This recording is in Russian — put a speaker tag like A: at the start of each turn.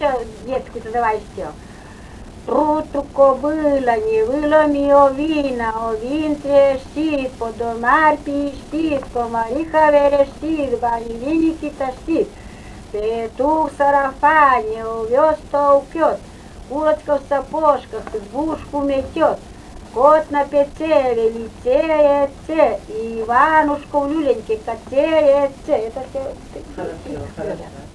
A: еще детскую давай все. Труту кобыла, не выломи овина, овин трещит, подомар пищит, комариха верещит, баневиники тащит. Петух в сарафане, овес толкет, курочка в сапожках, избушку метет. Кот на пече, величеется, и Иванушка в люленьке качается. Это все.
B: Хорошо, хорошо.